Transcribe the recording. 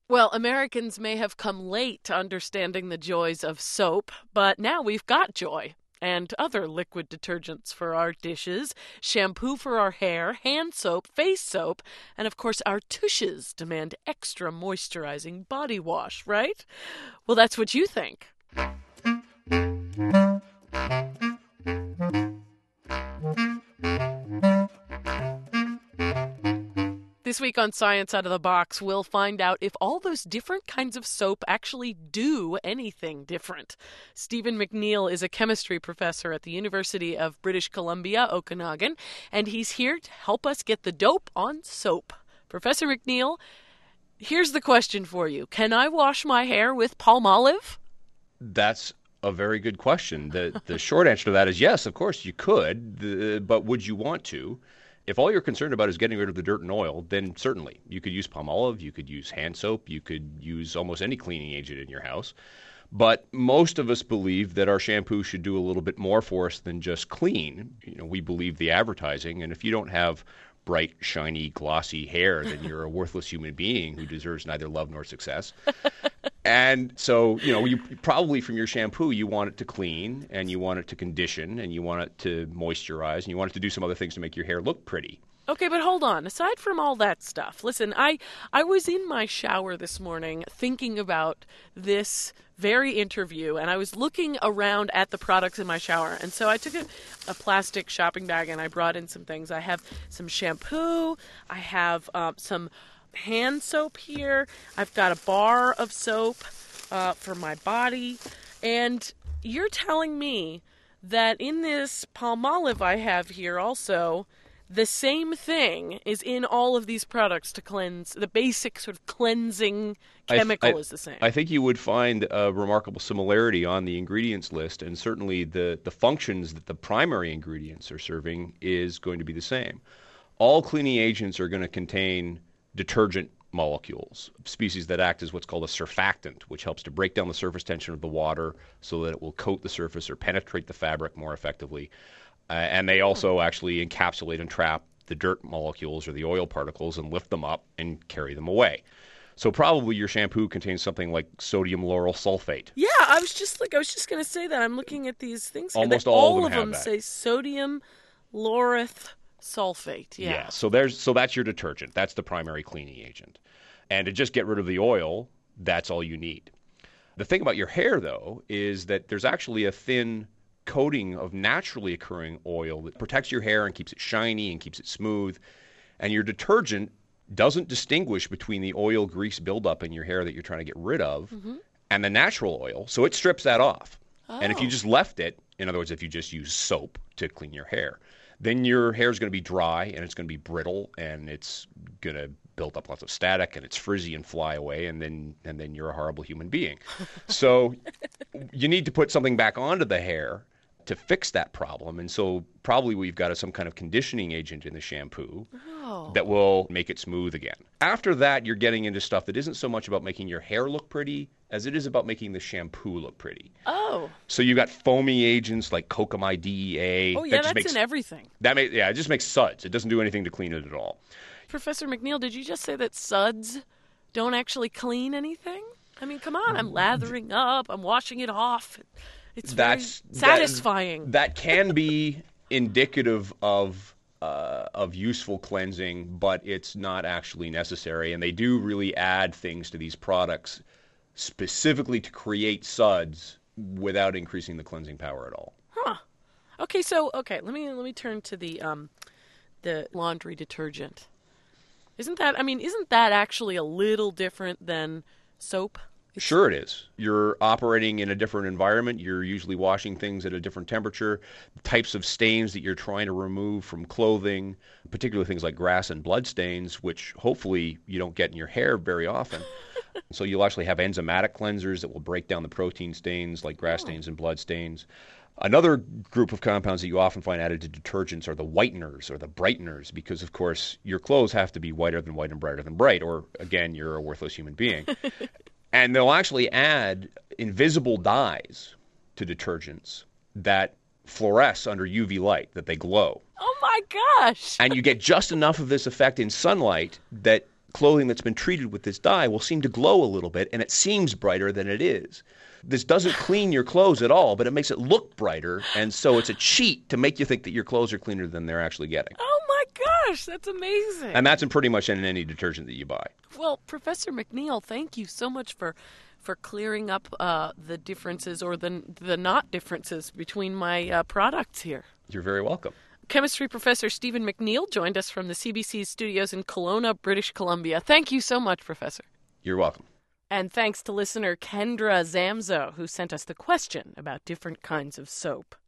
Well, Americans may have come late to understanding the joys of soap, but now we've got joy. And other liquid detergents for our dishes, shampoo for our hair, hand soap, face soap, and of course our tushes demand extra moisturizing body wash, right? Well, that's what you think. This week on Science Out of the Box, we'll find out if all those different kinds of soap actually do anything different. Stephen McNeil is a chemistry professor at the University of British Columbia, Okanagan, and he's here to help us get the dope on soap. Professor McNeil, here's the question for you. Can I wash my hair with Palmolive? That's a very good question. The short answer to that is yes, of course you could, but would you want to? If all you're concerned about is getting rid of the dirt and oil, then certainly you could use Palmolive, you could use hand soap, you could use almost any cleaning agent in your house. But most of us believe that our shampoo should do a little bit more for us than just clean. We believe the advertising, and if you don't have bright, shiny, glossy hair, then you're a worthless human being who deserves neither love nor success. And so, you probably from your shampoo, you want it to clean and you want it to condition and you want it to moisturize and you want it to do some other things to make your hair look pretty. Okay, but hold on. Aside from all that stuff, listen, I was in my shower this morning thinking about this very interview, and I was looking around at the products in my shower. And so I took a plastic shopping bag and I brought in some things. I have some shampoo. I have some hand soap here. I've got a bar of soap for my body. And you're telling me that in this Palmolive I have here also, the same thing is in all of these products to cleanse. The basic sort of cleansing chemical is the same. I think you would find a remarkable similarity on the ingredients list, and certainly the functions that the primary ingredients are serving is going to be the same. All cleaning agents are going to contain detergent molecules, species that act as what's called a surfactant, which helps to break down the surface tension of the water so that it will coat the surface or penetrate the fabric more effectively. And they also actually encapsulate and trap the dirt molecules or the oil particles and lift them up and carry them away. So probably your shampoo contains something like sodium lauryl sulfate. Yeah, I was just going to say that. I'm looking at these things. Almost all of have them that. say sodium lauryl sulfate. Yeah. So that's your detergent. That's the primary cleaning agent. And to just get rid of the oil, that's all you need. The thing about your hair, though, is that there's actually a thin coating of naturally occurring oil that protects your hair and keeps it shiny and keeps it smooth. And your detergent doesn't distinguish between the oil grease buildup in your hair that you're trying to get rid of and the natural oil. So it strips that off. Oh. And if you just left it, in other words, if you just use soap to clean your hair, then your hair is going to be dry and it's going to be brittle and it's going to build up lots of static and it's frizzy and fly away, and then you're a horrible human being. So you need to put something back onto the hair to fix that problem. And so probably we've got some kind of conditioning agent in the shampoo that will make it smooth again. After that, you're getting into stuff that isn't so much about making your hair look pretty as it is about making the shampoo look pretty. Oh. So you've got foaming agents like Cocamide DEA. Oh, yeah, that's in everything. It just makes suds. It doesn't do anything to clean it at all. Professor McNeil, did you just say that suds don't actually clean anything? I mean, come on, I'm lathering up, I'm washing it off. It's very satisfying. That can be indicative of useful cleansing, but it's not actually necessary. And they do really add things to these products specifically to create suds without increasing the cleansing power at all. Huh. Okay, let me turn to the laundry detergent. Isn't that actually a little different than soap? Sure it is. You're operating in a different environment. You're usually washing things at a different temperature. The types of stains that you're trying to remove from clothing, particularly things like grass and blood stains, which hopefully you don't get in your hair very often. So you'll actually have enzymatic cleansers that will break down the protein stains like grass stains and blood stains. Another group of compounds that you often find added to detergents are the whiteners or the brighteners, because, of course, your clothes have to be whiter than white and brighter than bright, or, again, you're a worthless human being. And they'll actually add invisible dyes to detergents that fluoresce under UV light, that they glow. Oh, my gosh. And you get just enough of this effect in sunlight that clothing that's been treated with this dye will seem to glow a little bit, and it seems brighter than it is. This doesn't clean your clothes at all, but it makes it look brighter, and so it's a cheat to make you think that your clothes are cleaner than they're actually getting. Oh my gosh, that's amazing. And that's in pretty much in any detergent that you buy. Well, Professor McNeil, thank you so much for clearing up the differences or the not differences between my products here. You're very welcome. Chemistry professor Stephen McNeil joined us from the CBC studios in Kelowna, British Columbia. Thank you so much, Professor. You're welcome. And thanks to listener Kendra Zamzo, who sent us the question about different kinds of soap.